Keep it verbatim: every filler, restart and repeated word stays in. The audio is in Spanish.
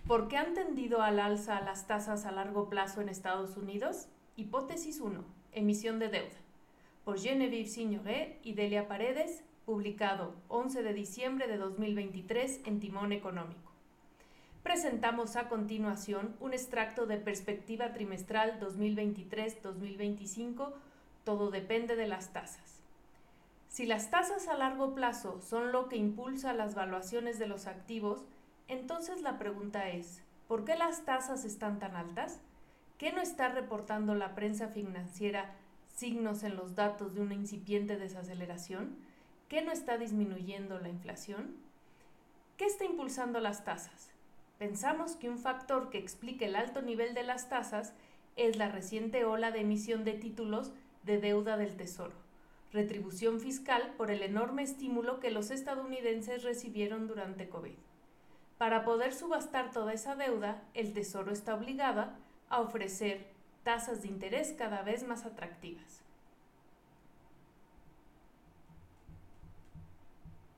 ¿Por qué han tendido al alza las tasas a largo plazo en Estados Unidos? Hipótesis uno. Emisión de deuda. Por Genevieve Signoret y Delia Paredes, publicado once de diciembre de dos mil veintitrés en Timón Económico. Presentamos a continuación un extracto de Perspectiva Trimestral dos mil veintitrés dos mil veinticinco. Todo depende de las tasas. Si las tasas a largo plazo son lo que impulsa las valuaciones de los activos, entonces la pregunta es, ¿por qué las tasas están tan altas? ¿Qué no está reportando la prensa financiera signos en los datos de una incipiente desaceleración? ¿Qué no está disminuyendo la inflación? ¿Qué está impulsando las tasas? Pensamos que un factor que explica el alto nivel de las tasas es la reciente ola de emisión de títulos de deuda del Tesoro, retribución fiscal por el enorme estímulo que los estadounidenses recibieron durante COVID. Para poder subastar toda esa deuda, el Tesoro está obligado a ofrecer tasas de interés cada vez más atractivas.